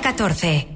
14.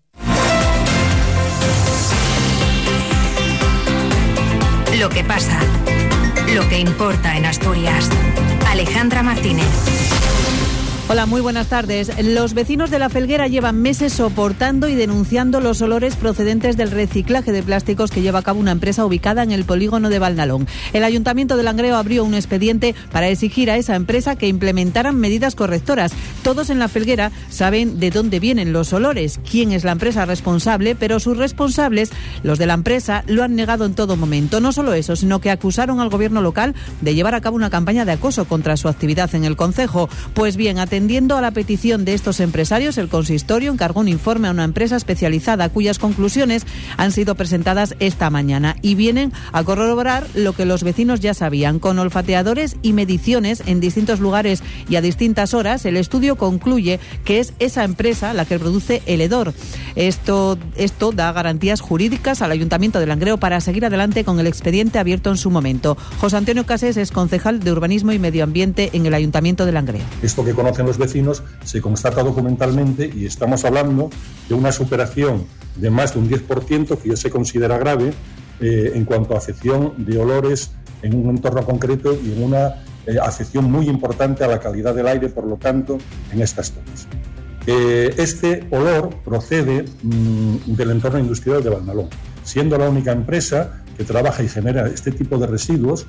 Lo que pasa, lo que importa en Asturias. Alejandra Martínez. Hola, muy buenas tardes. Los vecinos de La Felguera llevan meses soportando y denunciando los olores procedentes del reciclaje de plásticos que lleva a cabo una empresa ubicada en el polígono de Valnalón. El Ayuntamiento de Langreo abrió un expediente para exigir a esa empresa que implementaran medidas correctoras. Todos en La Felguera saben de dónde vienen los olores, quién es la empresa responsable, pero sus responsables, los de la empresa, lo han negado en todo momento. No solo eso, sino que acusaron al gobierno local de llevar a cabo una campaña de acoso contra su actividad en el concejo. Pues bien, atendiendo a la petición de estos empresarios, el consistorio encargó un informe a una empresa especializada cuyas conclusiones han sido presentadas esta mañana y vienen a corroborar lo que los vecinos ya sabían. Con olfateadores y mediciones en distintos lugares y a distintas horas, el estudio concluye que es esa empresa la que produce el hedor. Esto da garantías jurídicas al Ayuntamiento de Langreo para seguir adelante con el expediente abierto en su momento. José Antonio Casés es concejal de Urbanismo y Medio Ambiente en el Ayuntamiento de Langreo. Esto que conocen los vecinos se constata documentalmente y estamos hablando de una superación de más de un 10% que ya se considera grave en cuanto a afección de olores en un entorno concreto y en una afección muy importante a la calidad del aire, por lo tanto, en estas zonas. Este olor procede del entorno industrial de Valnalón, siendo la única empresa que trabaja y genera este tipo de residuos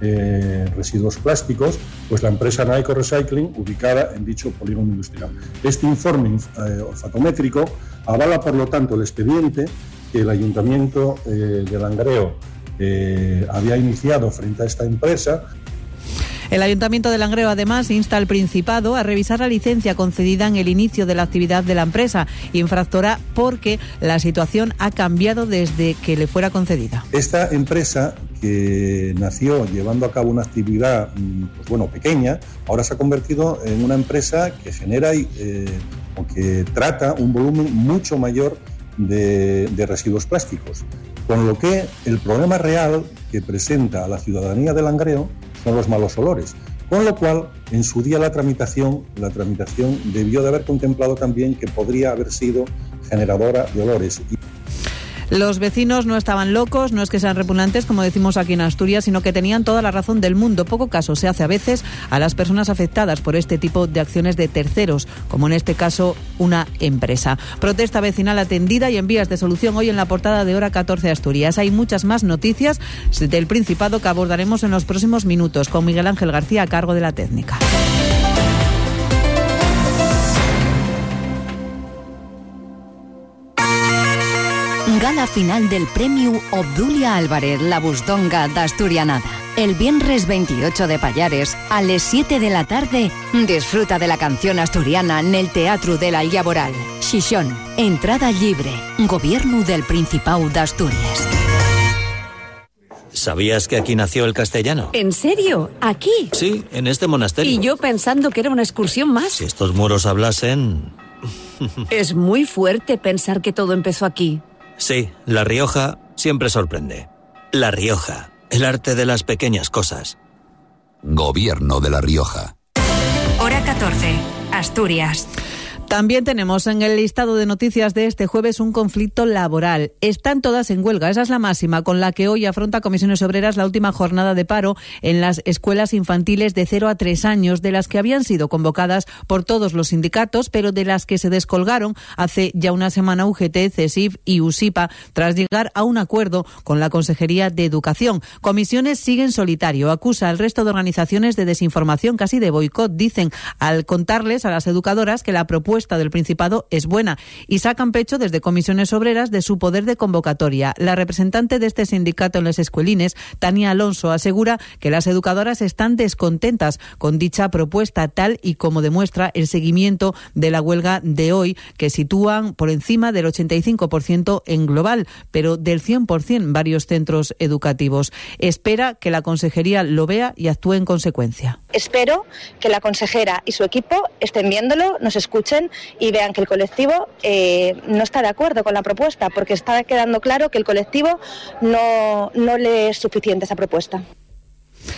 plásticos, pues la empresa Naeco Recycling, ubicada en dicho polígono industrial. Este informe olfatométrico avala, por lo tanto, el expediente que el Ayuntamiento de Langreo había iniciado frente a esta empresa. El Ayuntamiento de Langreo, además, insta al Principado a revisar la licencia concedida en el inicio de la actividad de la empresa, infractora porque la situación ha cambiado desde que le fuera concedida. Esta empresa, que nació llevando a cabo una actividad pequeña, ahora se ha convertido en una empresa que genera o que trata un volumen mucho mayor de residuos plásticos. Con lo que el problema real que presenta a la ciudadanía de Langreo son los malos olores. Con lo cual, en su día la tramitación debió de haber contemplado también que podría haber sido generadora de olores. Los vecinos no estaban locos, no es que sean repugnantes, como decimos aquí en Asturias, sino que tenían toda la razón del mundo. Poco caso se hace a veces a las personas afectadas por este tipo de acciones de terceros, como en este caso una empresa. Protesta vecinal atendida y en vías de solución hoy en la portada de Hora 14 Asturias. Hay muchas más noticias del Principado que abordaremos en los próximos minutos, con Miguel Ángel García a cargo de la técnica. Gala final del Premio Obdulia Álvarez, la Busdonga d'Asturianada. El viernes 28 de Pallares, a las 7 de la tarde, disfruta de la canción asturiana en el Teatro de la Llaboral. Xixón, entrada libre. Gobierno del Principado de Asturias. ¿Sabías que aquí nació el castellano? ¿En serio? ¿Aquí? Sí, en este monasterio. Y yo pensando que era una excursión más. Si estos muros hablasen... Es muy fuerte pensar que todo empezó aquí. Sí, La Rioja siempre sorprende. La Rioja, el arte de las pequeñas cosas. Gobierno de La Rioja. Hora 14, Asturias. También tenemos en el listado de noticias de este jueves un conflicto laboral. Están todas en huelga, esa es la máxima con la que hoy afronta Comisiones Obreras la última jornada de paro en las escuelas infantiles de 0 a 3 años, de las que habían sido convocadas por todos los sindicatos, pero de las que se descolgaron hace ya una semana UGT, CESIF y USIPA, tras llegar a un acuerdo con la Consejería de Educación. Comisiones sigue en solitario, acusa al resto de organizaciones de desinformación, casi de boicot, dicen, al contarles a las educadoras que la propuesta del Principado es buena, y sacan pecho desde Comisiones Obreras de su poder de convocatoria. La representante de este sindicato en las escuelines, Tania Alonso, asegura que las educadoras están descontentas con dicha propuesta, tal y como demuestra el seguimiento de la huelga de hoy, que sitúan por encima del 85% en global, pero del 100% en varios centros educativos. Espera que la Consejería lo vea y actúe en consecuencia. Espero que la consejera y su equipo estén viéndolo, nos escuchen y vean que el colectivo no está de acuerdo con la propuesta, porque está quedando claro que el colectivo no le es suficiente esa propuesta.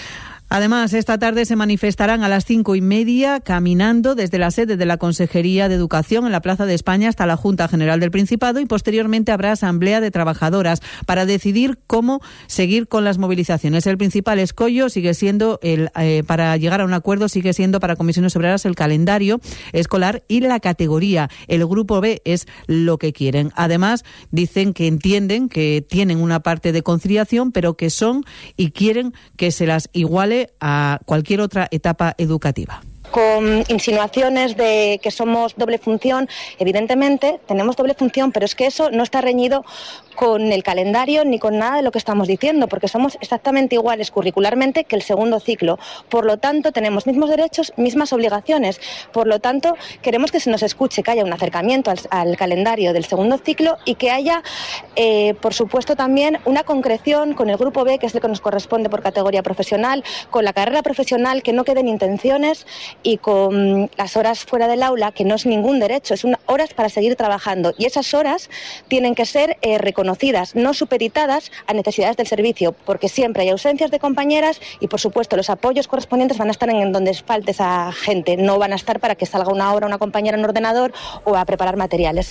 Además, esta tarde se manifestarán a las 5:30 caminando desde la sede de la Consejería de Educación en la Plaza de España hasta la Junta General del Principado y posteriormente habrá asamblea de trabajadoras para decidir cómo seguir con las movilizaciones. El principal escollo sigue siendo para llegar a un acuerdo sigue siendo para Comisiones Obreras el calendario escolar y la categoría. El grupo B es lo que quieren. Además, dicen que entienden que tienen una parte de conciliación, pero que son y quieren que se las iguale a cualquier otra etapa educativa. Con insinuaciones de que somos doble función, evidentemente tenemos doble función, pero es que eso no está reñido con el calendario ni con nada de lo que estamos diciendo, porque somos exactamente iguales curricularmente que el segundo ciclo. Por lo tanto, tenemos mismos derechos, mismas obligaciones. Por lo tanto, queremos que se nos escuche, que haya un acercamiento al calendario del segundo ciclo y que haya, por supuesto, también una concreción con el grupo B, que es el que nos corresponde por categoría profesional, con la carrera profesional, que no queden intenciones, y con las horas fuera del aula, que no es ningún derecho, es horas para seguir trabajando. Y esas horas tienen que ser reconocidas, no supeditadas a necesidades del servicio, porque siempre hay ausencias de compañeras y, por supuesto, los apoyos correspondientes van a estar en donde falte esa gente, no van a estar para que salga una hora una compañera en ordenador o a preparar materiales.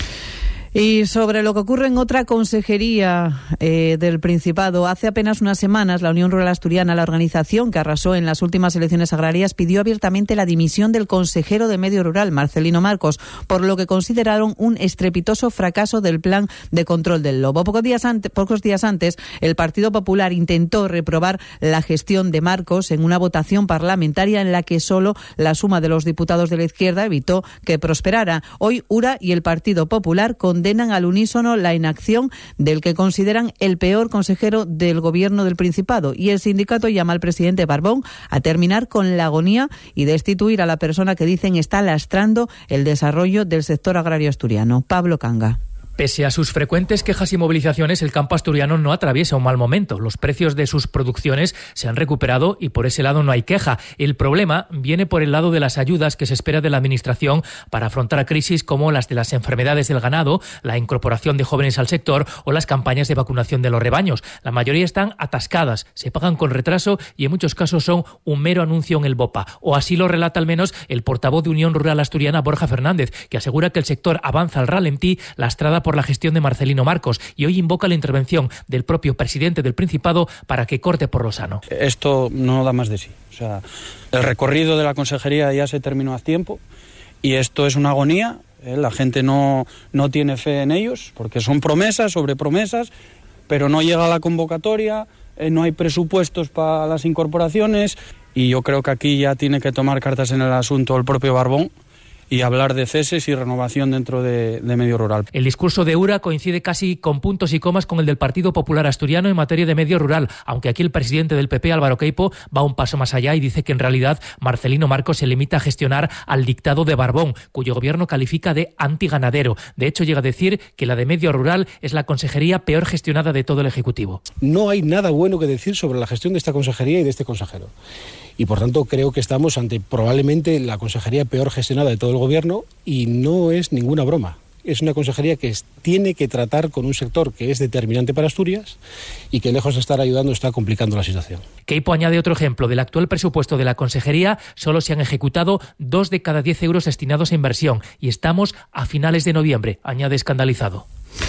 Y sobre lo que ocurre en otra consejería del Principado, hace apenas unas semanas la Unión Rural Asturiana, la organización que arrasó en las últimas elecciones agrarias, pidió abiertamente la dimisión del consejero de Medio Rural, Marcelino Marcos, por lo que consideraron un estrepitoso fracaso del plan de control del lobo. Pocos días antes, el Partido Popular intentó reprobar la gestión de Marcos en una votación parlamentaria en la que solo la suma de los diputados de la izquierda evitó que prosperara. Hoy URA y el Partido Popular condenan al unísono la inacción del que consideran el peor consejero del gobierno del Principado, y el sindicato llama al presidente Barbón a terminar con la agonía y destituir a la persona que dicen está lastrando el desarrollo del sector agrario asturiano. Pablo Canga. Pese a sus frecuentes quejas y movilizaciones, el campo asturiano no atraviesa un mal momento. Los precios de sus producciones se han recuperado y por ese lado no hay queja. El problema viene por el lado de las ayudas que se espera de la Administración para afrontar crisis como las de las enfermedades del ganado, la incorporación de jóvenes al sector o las campañas de vacunación de los rebaños. La mayoría están atascadas, se pagan con retraso y en muchos casos son un mero anuncio en el BOPA. O así lo relata al menos el portavoz de Unión Rural Asturiana, Borja Fernández, que asegura que el sector avanza al ralentí lastrada por la gestión de Marcelino Marcos, y hoy invoca la intervención del propio presidente del Principado para que corte por lo sano. Esto no da más de sí. O sea, el recorrido de la consejería ya se terminó hace tiempo y esto es una agonía. La gente no tiene fe en ellos porque son promesas sobre promesas, pero no llega la convocatoria, no hay presupuestos para las incorporaciones y yo creo que aquí ya tiene que tomar cartas en el asunto el propio Barbón y hablar de ceses y renovación dentro de Medio Rural. El discurso de URA coincide casi con puntos y comas con el del Partido Popular Asturiano en materia de medio rural, aunque aquí el presidente del PP, Álvaro Queipo, va un paso más allá y dice que en realidad Marcelino Marcos se limita a gestionar al dictado de Barbón, cuyo gobierno califica de antiganadero. De hecho, llega a decir que la de medio rural es la consejería peor gestionada de todo el Ejecutivo. No hay nada bueno que decir sobre la gestión de esta consejería y de este consejero. Y por tanto creo que estamos ante probablemente la consejería peor gestionada de todo el gobierno y no es ninguna broma. Es una consejería que tiene que tratar con un sector que es determinante para Asturias y que lejos de estar ayudando está complicando la situación. Queipo añade otro ejemplo. Del actual presupuesto de la consejería solo se han ejecutado 2 de cada 10 euros destinados a inversión y estamos a finales de noviembre, añade escandalizado.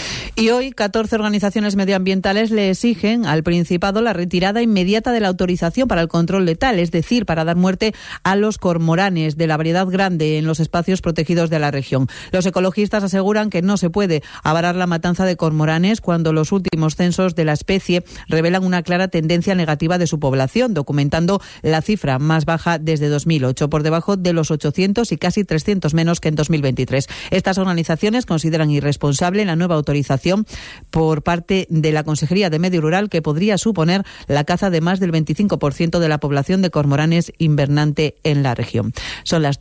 Y hoy 14 organizaciones medioambientales le exigen al Principado la retirada inmediata de la autorización para el control letal, es decir, para dar muerte a los cormoranes de la variedad grande en los espacios protegidos de la región. Los ecologistas aseguran que no se puede avarar la matanza de cormoranes cuando los últimos censos de la especie revelan una clara tendencia negativa de su población, documentando la cifra más baja desde 2008, por debajo de los 800 y casi 300 menos que en 2023. Estas organizaciones consideran irresponsable la nueva autorización por parte de la Consejería de Medio Rural, que podría suponer la caza de más del 25% de la población de cormoranes invernante en la región. Son las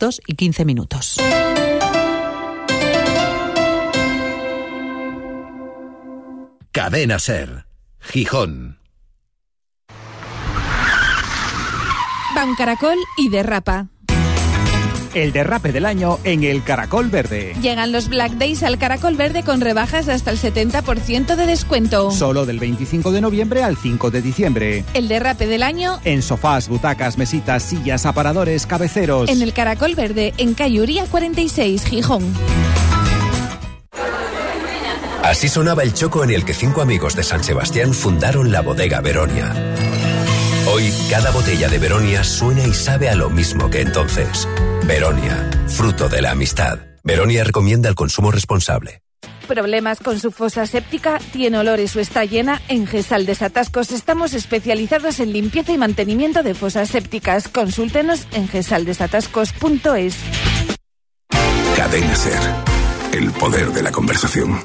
2:15. Cadena SER, Gijón. Bancaracol y Derrapa. el derrape del año en el Caracol Verde. Llegan los Black Days al Caracol Verde con rebajas de hasta el 70% de descuento. Solo del 25 de noviembre al 5 de diciembre. El derrape del año en sofás, butacas, mesitas, sillas, aparadores, cabeceros. En el Caracol Verde, en calle Uría 46, Gijón. Así sonaba el choco en el que 5 amigos de San Sebastián fundaron la bodega Veronia. Hoy, cada botella de Veronia suena y sabe a lo mismo que entonces. Veronia, fruto de la amistad. Veronia recomienda el consumo responsable. ¿Problemas con su fosa séptica? ¿Tiene olores o está llena? En Gesal Desatascos estamos especializados en limpieza y mantenimiento de fosas sépticas. Consúltenos en gesaldesatascos.es. Cadena SER. El poder de la conversación.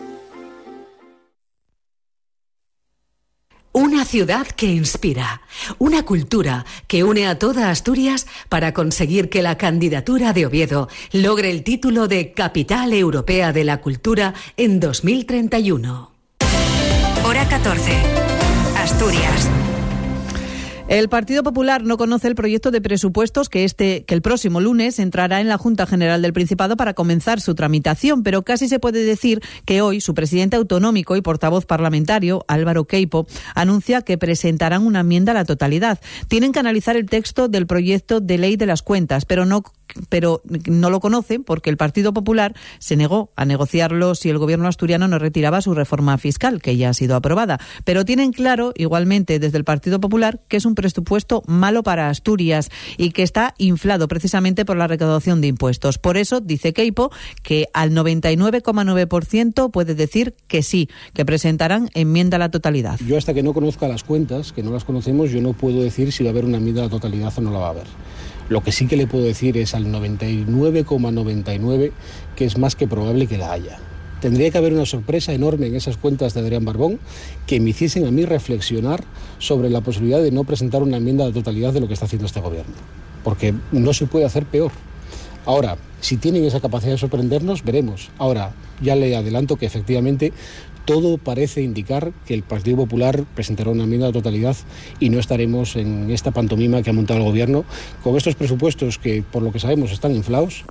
Una ciudad que inspira, una cultura que une a toda Asturias para conseguir que la candidatura de Oviedo logre el título de Capital Europea de la Cultura en 2031. Hora 14. Asturias. El Partido Popular no conoce el proyecto de presupuestos que el próximo lunes entrará en la Junta General del Principado para comenzar su tramitación, pero casi se puede decir que hoy su presidente autonómico y portavoz parlamentario, Álvaro Queipo, anuncia que presentarán una enmienda a la totalidad. Tienen que analizar el texto del proyecto de ley de las cuentas, pero no lo conocen porque el Partido Popular se negó a negociarlo si el gobierno asturiano no retiraba su reforma fiscal, que ya ha sido aprobada. Pero tienen claro, igualmente desde el Partido Popular, que es un presupuesto malo para Asturias y que está inflado precisamente por la recaudación de impuestos. Por eso, dice Queipo, que al 99,9% puede decir que sí, que presentarán enmienda a la totalidad. Yo hasta que no conozca las cuentas, que no las conocemos, yo no puedo decir si va a haber una enmienda a la totalidad o no la va a haber. Lo que sí que le puedo decir es al 99,99 que es más que probable que la haya. Tendría que haber una sorpresa enorme en esas cuentas de Adrián Barbón que me hiciesen a mí reflexionar sobre la posibilidad de no presentar una enmienda a la totalidad de lo que está haciendo este gobierno. Porque no se puede hacer peor. Ahora, si tienen esa capacidad de sorprendernos, veremos. Ahora, ya le adelanto que efectivamente todo parece indicar que el Partido Popular presentará una enmienda a la totalidad y no estaremos en esta pantomima que ha montado el gobierno con estos presupuestos que, por lo que sabemos, están inflados.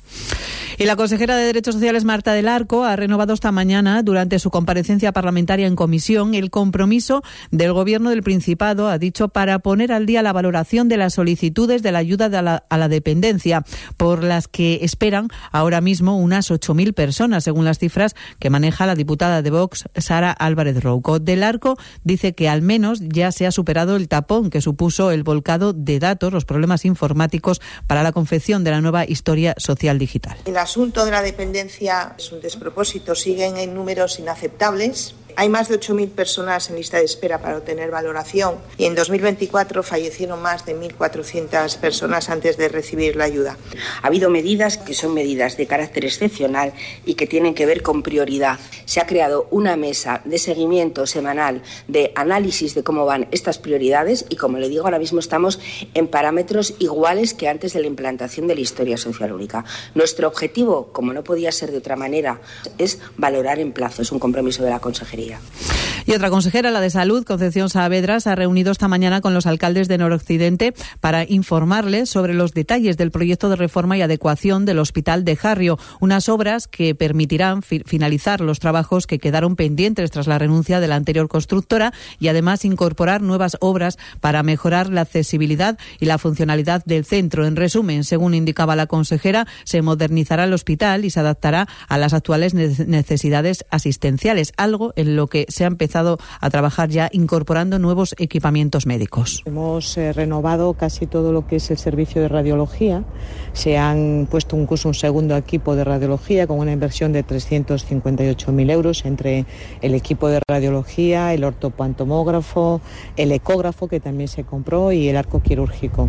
Y la consejera de Derechos Sociales, Marta del Arco, ha renovado esta mañana, durante su comparecencia parlamentaria en comisión, el compromiso del Gobierno del Principado, ha dicho, para poner al día la valoración de las solicitudes de la ayuda a la dependencia, por las que esperan ahora mismo unas 8.000 personas, según las cifras que maneja la diputada de Vox, Sara Álvarez Rouco. Del Arco dice que al menos ya se ha superado el tapón que supuso el volcado de datos, los problemas informáticos para la confección de la nueva historia social digital. El asunto de la dependencia es un despropósito, siguen en números inaceptables. Hay más de 8.000 personas en lista de espera para obtener valoración y en 2024 fallecieron más de 1.400 personas antes de recibir la ayuda. Ha habido medidas que son medidas de carácter excepcional y que tienen que ver con prioridad. Se ha creado una mesa de seguimiento semanal de análisis de cómo van estas prioridades y, como le digo, ahora mismo estamos en parámetros iguales que antes de la implantación de la historia social única. Nuestro objetivo, como no podía ser de otra manera, es valorar en plazo. Es un compromiso de la Consejería. Y otra consejera, la de Salud, Concepción Saavedra, se ha reunido esta mañana con los alcaldes de Noroccidente para informarles sobre los detalles del proyecto de reforma y adecuación del Hospital de Jarrio, unas obras que permitirán finalizar los trabajos que quedaron pendientes tras la renuncia de la anterior constructora y además incorporar nuevas obras para mejorar la accesibilidad y la funcionalidad del centro. En resumen, según indicaba la consejera, se modernizará el hospital y se adaptará a las actuales necesidades asistenciales, algo en lo que se ha empezado a trabajar ya incorporando nuevos equipamientos médicos. Hemos renovado casi todo lo que es el servicio de radiología. Se han puesto un segundo equipo de radiología con una inversión de 358.000 euros entre el equipo de radiología, el ortopantomógrafo, el ecógrafo que también se compró y el arco quirúrgico.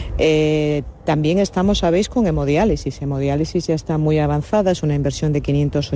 También estamos, sabéis, con hemodiálisis. Hemodiálisis ya está muy avanzada, es una inversión de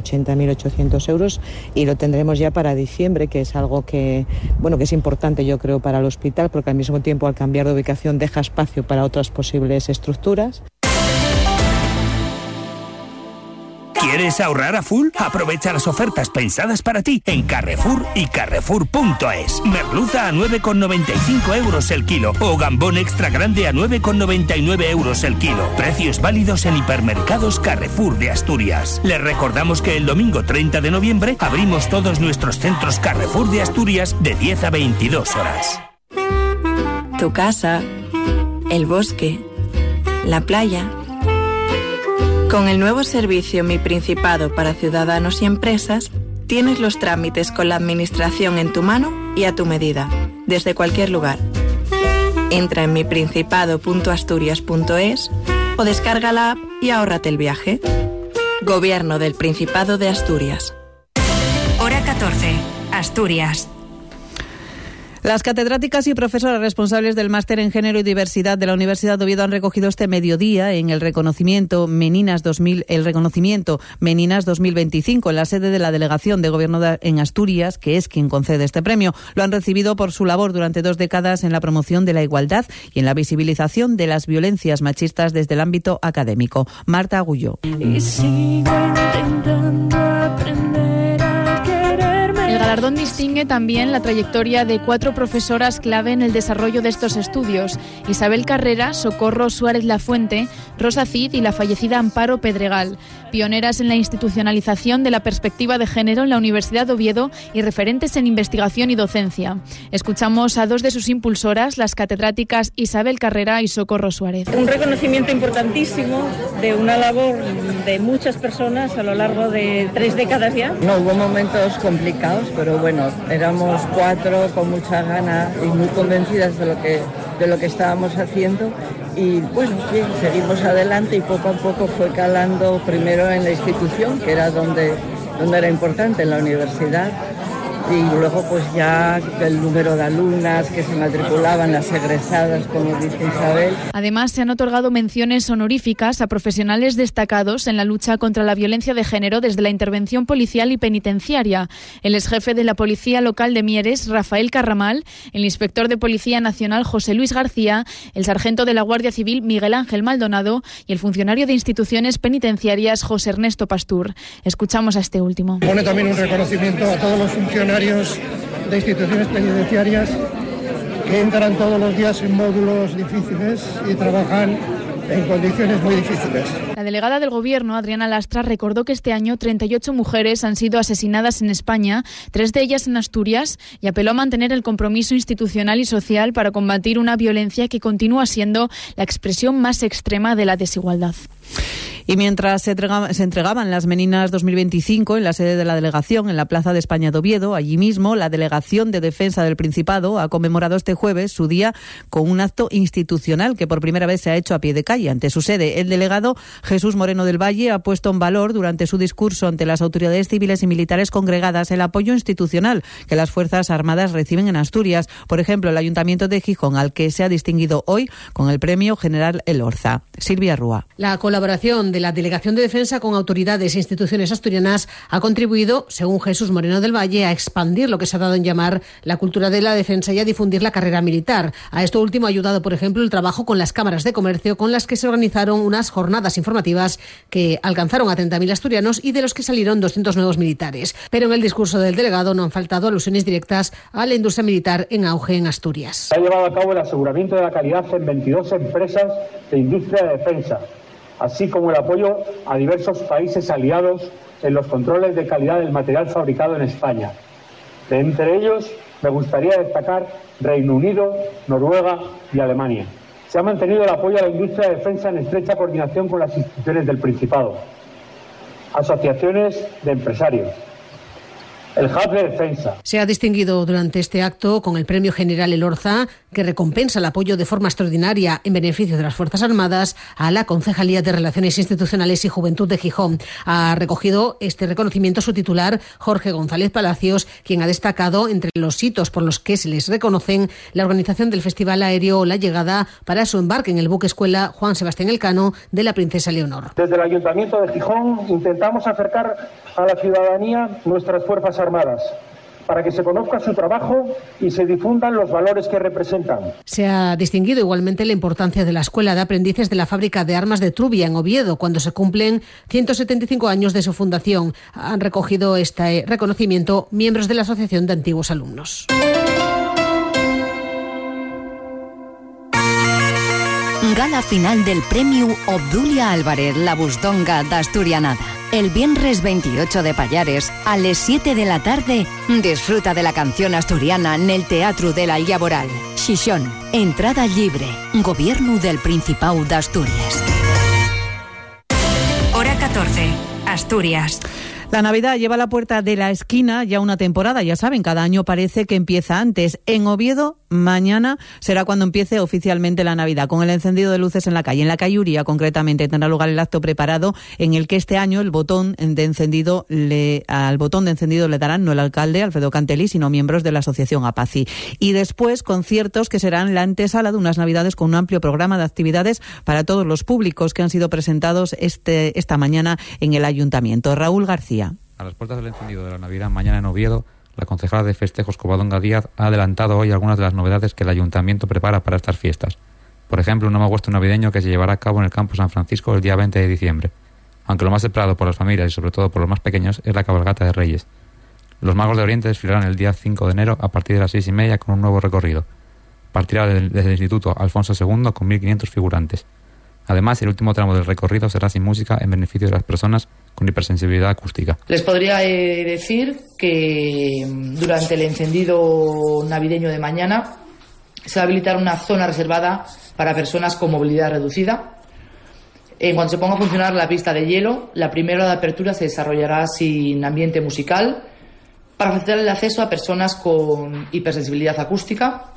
580.800 euros y lo tendremos ya para diciembre, que es algo que es importante, yo creo, para el hospital, porque al mismo tiempo, al cambiar de ubicación, deja espacio para otras posibles estructuras. ¿Quieres ahorrar a full? Aprovecha las ofertas pensadas para ti en Carrefour y Carrefour.es. Merluza a 9,95 euros el kilo o gambón extra grande a 9,99 euros el kilo. Precios válidos en hipermercados Carrefour de Asturias. Les recordamos que el domingo 30 de noviembre abrimos todos nuestros centros Carrefour de Asturias de 10 a 22 horas. Tu casa, el bosque, la playa. Con el nuevo servicio Mi Principado para ciudadanos y empresas, tienes los trámites con la administración en tu mano y a tu medida, desde cualquier lugar. Entra en miprincipado.asturias.es o descarga la app y ahórrate el viaje. Gobierno del Principado de Asturias. Hora 14, Asturias. Las catedráticas y profesoras responsables del Máster en Género y Diversidad de la Universidad de Oviedo han recogido este mediodía en el reconocimiento Meninas 2025 en la sede de la Delegación de Gobierno en Asturias, que es quien concede este premio. Lo han recibido por su labor durante 2 décadas en la promoción de la igualdad y en la visibilización de las violencias machistas desde el ámbito académico. Marta Agulló. Y sigo intentando aprender. El galardón distingue también la trayectoria de 4 profesoras clave en el desarrollo de estos estudios: Isabel Carrera, Socorro Suárez Lafuente, Rosa Cid y la fallecida Amparo Pedregal, pioneras en la institucionalización de la perspectiva de género en la Universidad de Oviedo y referentes en investigación y docencia. Escuchamos a 2 de sus impulsoras, las catedráticas Isabel Carrera y Socorro Suárez. Un reconocimiento importantísimo de una labor de muchas personas a lo largo de 3 décadas ya. No hubo momentos complicados, pero bueno, éramos 4 con mucha gana y muy convencidas de lo que estábamos haciendo, y bueno, bien, seguimos adelante y poco a poco fue calando primero en la institución, que era donde era importante, en la universidad, y luego pues ya el número de alumnas que se matriculaban, las egresadas, como dice Isabel. Además, se han otorgado menciones honoríficas a profesionales destacados en la lucha contra la violencia de género desde la intervención policial y penitenciaria. El exjefe de la Policía Local de Mieres, Rafael Carramal, el inspector de Policía Nacional, José Luis García, el sargento de la Guardia Civil, Miguel Ángel Maldonado, y el funcionario de instituciones penitenciarias, José Ernesto Pastur. Escuchamos a este último. Pone también un reconocimiento a todos los funcionarios de instituciones penitenciarias que entran todos los días en módulos difíciles y trabajan en condiciones muy difíciles. La delegada del Gobierno, Adriana Lastra, recordó que este año 38 mujeres han sido asesinadas en España, 3 de ellas en Asturias, y apeló a mantener el compromiso institucional y social para combatir una violencia que continúa siendo la expresión más extrema de la desigualdad. Y mientras se entregaban las Meninas 2025 en la sede de la delegación, en la Plaza de España de Oviedo, allí mismo la Delegación de Defensa del Principado ha conmemorado este jueves su día con un acto institucional que por primera vez se ha hecho a pie de calle ante su sede. El delegado Jesús Moreno del Valle ha puesto en valor durante su discurso ante las autoridades civiles y militares congregadas el apoyo institucional que las Fuerzas Armadas reciben en Asturias. Por ejemplo, el Ayuntamiento de Gijón, al que se ha distinguido hoy con el Premio General Elorza. Silvia Rúa. La colaboración de la Delegación de Defensa con autoridades e instituciones asturianas ha contribuido, según Jesús Moreno del Valle, a expandir lo que se ha dado en llamar la cultura de la defensa y a difundir la carrera militar. A esto último ha ayudado, por ejemplo, el trabajo con las cámaras de comercio, con las que se organizaron unas jornadas informativas que alcanzaron a 30.000 asturianos y de los que salieron 200 nuevos militares. Pero en el discurso del delegado no han faltado alusiones directas a la industria militar en auge en Asturias. Se ha llevado a cabo el aseguramiento de la calidad en 22 empresas de industria de defensa, así como el apoyo a diversos países aliados en los controles de calidad del material fabricado en España. De entre ellos, me gustaría destacar Reino Unido, Noruega y Alemania. Se ha mantenido el apoyo a la industria de defensa en estrecha coordinación con las instituciones del Principado, asociaciones de empresarios, el Hub de Defensa. Se ha distinguido durante este acto con el Premio General Elorza, que recompensa el apoyo de forma extraordinaria en beneficio de las Fuerzas Armadas a la Concejalía de Relaciones Institucionales y Juventud de Gijón. Ha recogido este reconocimiento su titular, Jorge González Palacios, quien ha destacado entre los hitos por los que se les reconocen la organización del Festival Aéreo La Llegada para su embarque en el buque escuela Juan Sebastián Elcano de la Princesa Leonor. Desde el Ayuntamiento de Gijón intentamos acercar a la ciudadanía nuestras Fuerzas Armadas, para que se conozca su trabajo y se difundan los valores que representan. Se ha distinguido igualmente la importancia de la Escuela de Aprendices de la Fábrica de Armas de Trubia, en Oviedo, cuando se cumplen 175 años de su fundación. Han recogido este reconocimiento miembros de la Asociación de Antiguos Alumnos. Gala final del Premio Obdulia Álvarez, la Busdonga d'Asturianada. El viernes 28 de Pallares, a las 7 de la tarde, disfruta de la canción asturiana en el Teatro de la Llaboral. Xixón, entrada libre. Gobierno del Principado de Asturias. Hora 14, Asturias. La Navidad lleva a la puerta de la esquina ya una temporada, ya saben, cada año parece que empieza antes. En Oviedo, mañana será cuando empiece oficialmente la Navidad, con el encendido de luces en la calle. En la calle Uría, concretamente, tendrá lugar el acto preparado en el que este año al botón de encendido le darán no el alcalde, Alfredo Cantelli, sino miembros de la asociación APACI. Y después, conciertos que serán la antesala de unas Navidades con un amplio programa de actividades para todos los públicos que han sido presentados esta mañana en el Ayuntamiento. Raúl García. A las puertas del encendido de la Navidad mañana en Oviedo, la concejala de festejos Covadonga Díaz ha adelantado hoy algunas de las novedades que el Ayuntamiento prepara para estas fiestas. Por ejemplo, un nuevo huerto navideño que se llevará a cabo en el Campo San Francisco el día 20 de diciembre. Aunque lo más esperado por las familias y sobre todo por los más pequeños es la cabalgata de Reyes. Los Magos de Oriente desfilarán el día 5 de enero a partir de las 6:30 con un nuevo recorrido. Partirá desde el Instituto Alfonso II con 1.500 figurantes. Además, el último tramo del recorrido será sin música en beneficio de las personas con hipersensibilidad acústica. Les podría decir que durante el encendido navideño de mañana se va a habilitar una zona reservada para personas con movilidad reducida. En cuanto se ponga a funcionar la pista de hielo, la primera hora de apertura se desarrollará sin ambiente musical para facilitar el acceso a personas con hipersensibilidad acústica.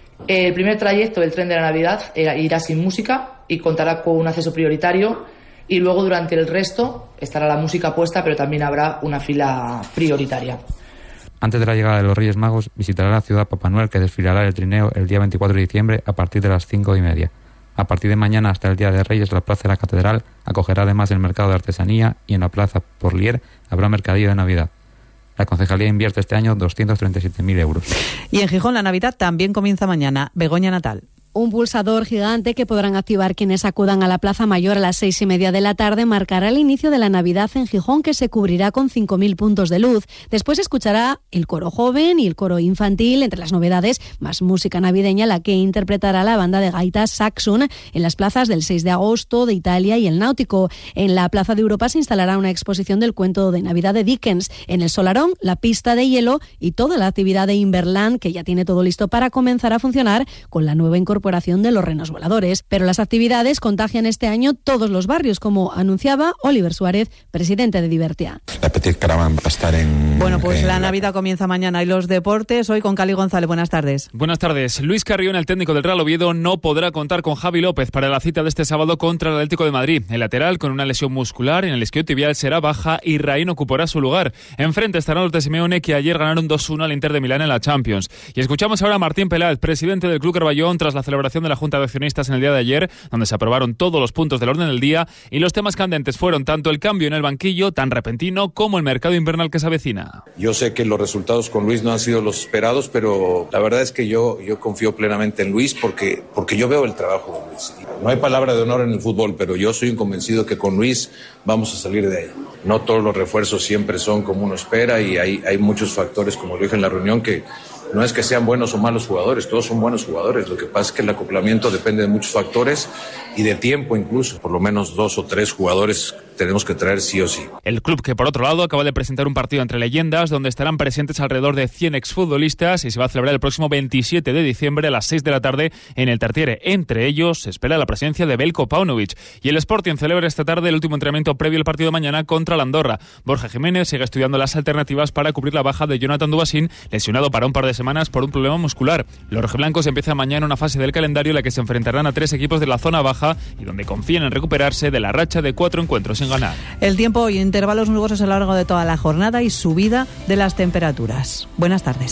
El primer trayecto del tren de la Navidad irá sin música y contará con un acceso prioritario, y luego durante el resto estará la música puesta, pero también habrá una fila prioritaria. Antes de la llegada de los Reyes Magos, visitará la ciudad Papá Noel, que desfilará el trineo el día 24 de diciembre a partir de las 5:30. A partir de mañana hasta el Día de Reyes, la Plaza de la Catedral acogerá además el mercado de artesanía y en la Plaza Porlier habrá mercadillo de Navidad. La concejalía invierte este año 237.000 euros. Y en Gijón la Navidad también comienza mañana. Begoña Natal. Un pulsador gigante que podrán activar quienes acudan a la Plaza Mayor a las 6:30 de la tarde marcará el inicio de la Navidad en Gijón, que se cubrirá con 5.000 puntos de luz. Después se escuchará el coro joven y el coro infantil, entre las novedades, más música navideña, la que interpretará la banda de gaitas Saxon en las plazas del 6 de agosto, de Italia y el Náutico. En la Plaza de Europa se instalará una exposición del cuento de Navidad de Dickens. En el Solarón, la pista de hielo y toda la actividad de Inverland, que ya tiene todo listo para comenzar a funcionar con la nueva incorporación de los renos voladores. Pero las actividades contagian este año todos los barrios, como anunciaba Oliver Suárez, presidente de Divertia. La Petit Caravan va a estar en... Bueno, pues la Navidad comienza mañana y los deportes, hoy con Cali González. Buenas tardes. Buenas tardes. Luis Carrión, el técnico del Real Oviedo, no podrá contar con Javi López para la cita de este sábado contra el Atlético de Madrid. El lateral, con una lesión muscular en el isquiotibial, será baja y Raín ocupará su lugar. Enfrente estarán los de Simeone, que ayer ganaron 2-1 al Inter de Milán en la Champions. Y escuchamos ahora a Martín Peláez, presidente del Club Carballón, tras la celebración de la Junta de Accionistas en el día de ayer, donde se aprobaron todos los puntos del orden del día, y los temas candentes fueron tanto el cambio en el banquillo, tan repentino, como el mercado invernal que se avecina. Yo sé que los resultados con Luis no han sido los esperados, pero la verdad es que yo confío plenamente en Luis porque yo veo el trabajo de Luis. No hay palabra de honor en el fútbol, pero yo soy un convencido que con Luis vamos a salir de ahí. No todos los refuerzos siempre son como uno espera y hay muchos factores, como lo dije en la reunión, que no es que sean buenos o malos jugadores, todos son buenos jugadores. Lo que pasa es que el acoplamiento depende de muchos factores y de tiempo incluso. Por lo menos 2 o 3 jugadores tenemos que traer sí o sí. El club, que por otro lado acaba de presentar un partido entre leyendas, donde estarán presentes alrededor de 100 exfutbolistas, y se va a celebrar el próximo 27 de diciembre a las 6 de la tarde en el Tartiere. Entre ellos se espera la presencia de Belko Paunovic. Y el Sporting celebra esta tarde el último entrenamiento previo al partido de mañana contra la Andorra. Borja Jiménez sigue estudiando las alternativas para cubrir la baja de Jonathan Dubasín, lesionado para un par de semanas por un problema muscular. Los rojiblancos empiezan mañana una fase del calendario en la que se enfrentarán a 3 equipos de la zona baja y donde confían en recuperarse de la racha de 4 encuentros sin ganar. El tiempo y intervalos nubosos a lo largo de toda la jornada y subida de las temperaturas. Buenas tardes.